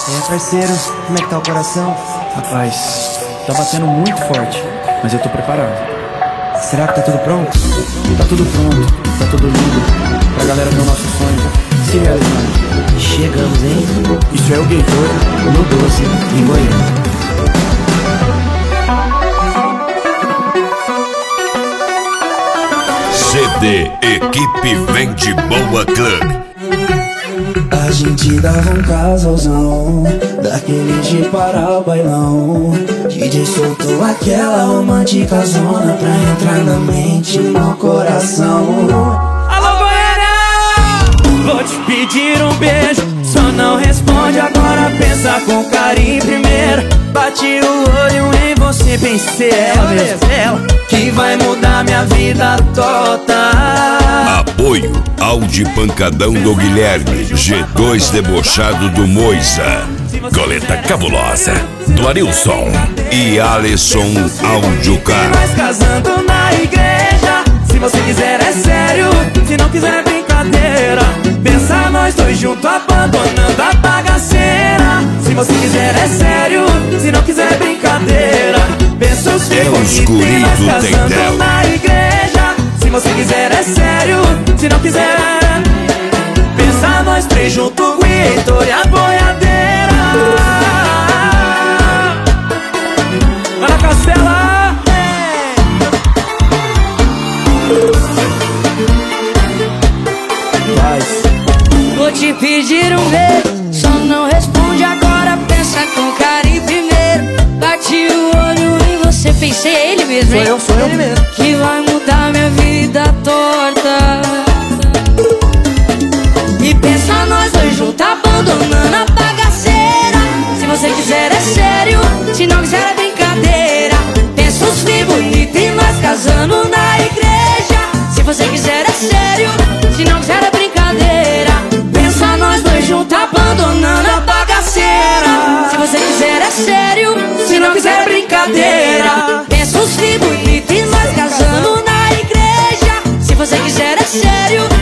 Parceiro, como é que tá o coração? Rapaz, tá batendo muito forte, mas eu tô preparado. Será que tá tudo pronto? Tá tudo pronto, tá tudo lindo pra galera ver o nosso sonho se realizar. Chegamos, hein? Isso é o Gator No 12, em Goiânia. CD Equipe Vende Boa Club. A gente dava um casalzão, daquele de parar o bailão. DJ soltou aquela romântica zona pra entrar na mente e no coração. Alô, Goiânia! Vou te pedir um beijo, só não responde agora, pensa com carinho primeiro. Bati o olho em você, pensei ela mesmo, ela que vai mudar minha vida toda. Apoio Audi Pancadão do Guilherme, G2 Debochado do Moisa, Coleta Cabulosa do Arilson e Alisson Audiocar. Nós casando na igreja, se você quiser é sério, se não quiser é brincadeira. Pensa nós dois juntos abandonando a bagaceira. Se você quiser é sério, se não quiser é brincadeira. Pensa os filhos guri do casando Tendel. na igreja. Se você quiser é sério, se não quiser pensa nós três juntos, o Heitor e a boiadeira. Ana Castela, vou te pedir um beijo, só não responde agora, pensa com carinho primeiro. Bati o olho em você, pensei ele mesmo, hein? Sou eu mesmo. Que vai mudar minha vida torta. E pensa nós dois juntos abandonando a bagaceira. Se você quiser é sério, se não quiser é brincadeira. Pensa os filhos bonitos e nós casando na igreja. Se você quiser é sério, se não quiser é brincadeira. Pensa nós dois juntos abandonando a bagaceira. Se você quiser é sério, se não quiser é brincadeira. Pensa os filhos bonitos e nós casando na igreja. Se você quiser é sério,